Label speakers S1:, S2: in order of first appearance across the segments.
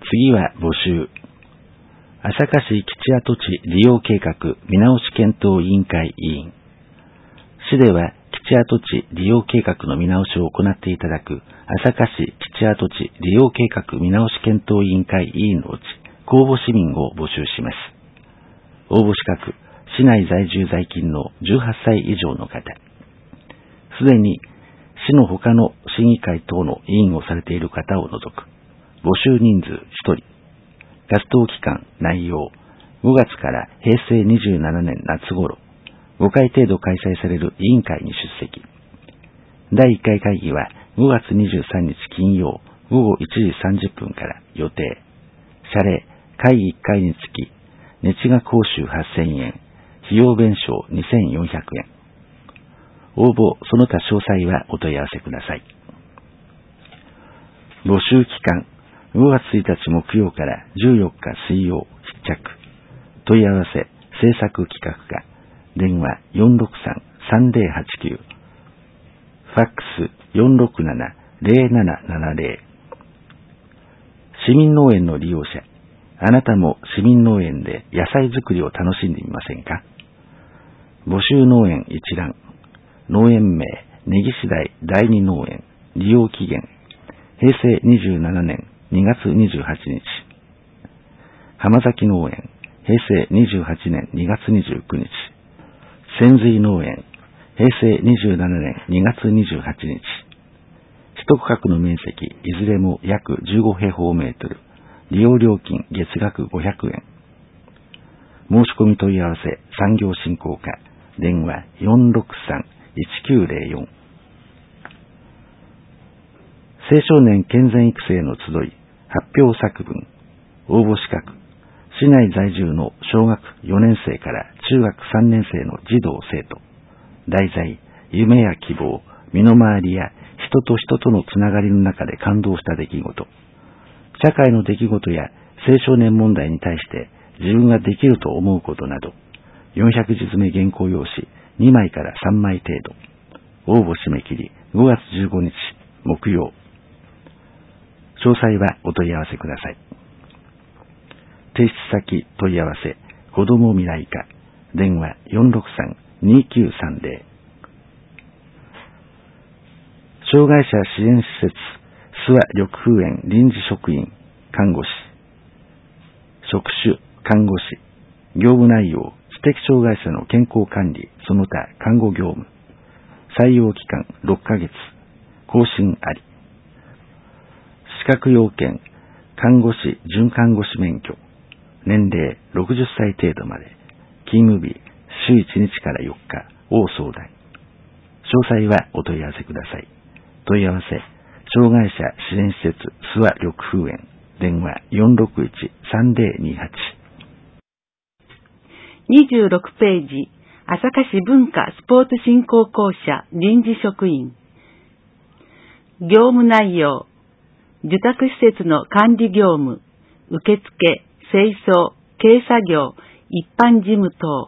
S1: 次は募集。朝霞市基地跡地利用計画見直し検討委員会委員。市では基地跡地利用計画の見直しを行っていただく朝霞市基地跡地利用計画見直し検討委員会委員のうち公募市民を募集します。応募資格、市内在住在勤の18歳以上の方。すでに市の他の市議会等の委員をされている方を除く。募集人数1人。活動期間、内容。5月から平成27年夏頃、5回程度開催される委員会に出席。第1回会議は5月23日金曜午後1時30分から予定。謝礼、会議1回につき、日額報酬8000円、費用弁償2400円。応募、その他詳細はお問い合わせください。募集期間、5月1日木曜から14日水曜必着。問い合わせ、制作企画課。電話463-3089。ファックス467-0770。市民農園の利用者。あなたも市民農園で野菜作りを楽しんでみませんか？募集農園一覧。農園名、根岸台第二農園。利用期限、平成27年2月28日。浜崎農園、平成28年2月29日。千髄農園、平成27年2月28日。一区画の面積、いずれも約15平方メートル。利用料金、月額500円。申し込み問い合わせ、産業振興課。電話463-1904。青少年健全育成の集い、発表作文、応募資格、市内在住の小学4年生から中学3年生の児童生徒、題材、夢や希望、身の回りや人と人とのつながりの中で感動した出来事、社会の出来事や青少年問題に対して自分ができると思うことなど、400字詰め原稿用紙2枚から3枚程度。応募締め切り5月15日木曜。詳細はお問い合わせください。提出先問い合わせ、子ども未来課。電話463-2930。障害者支援施設、諏訪緑風園臨時職員、看護師。職種、看護師。業務内容、知的障害者の健康管理、その他看護業務。採用期間6ヶ月。更新あり。資格要件、看護師、準看護師免許。年齢60歳程度まで。勤務日、週1日から4日。を相談。詳細はお問い合わせください。問い合わせ、障害者支援施設諏訪緑風園。電話461-3028。
S2: 26ページ、朝霞市文化スポーツ振興公社臨時職員。業務内容、受託施設の管理業務、受付、清掃、軽作業、一般事務等。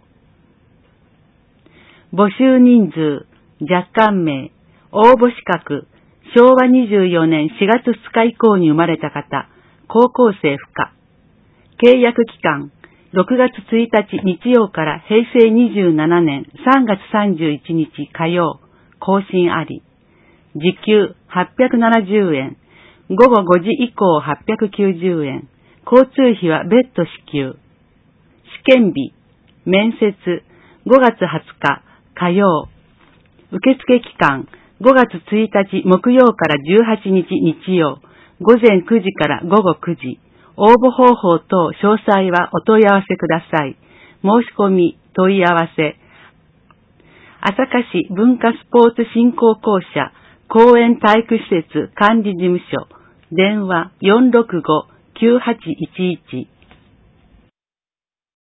S2: 募集人数、若干名、応募資格、昭和24年4月2日以降に生まれた方、高校生不可。契約期間、6月1日日曜から平成27年3月31日火曜、更新あり。時給870円、午後5時以降890円、交通費は別途支給。試験日、面接5月20日火曜。受付期間5月1日木曜から18日日曜、午前9時から午後9時。応募方法等詳細はお問い合わせください。申し込み、問い合わせ。朝霞市文化スポーツ振興公社公園体育施設管理事務所。電話465-9811。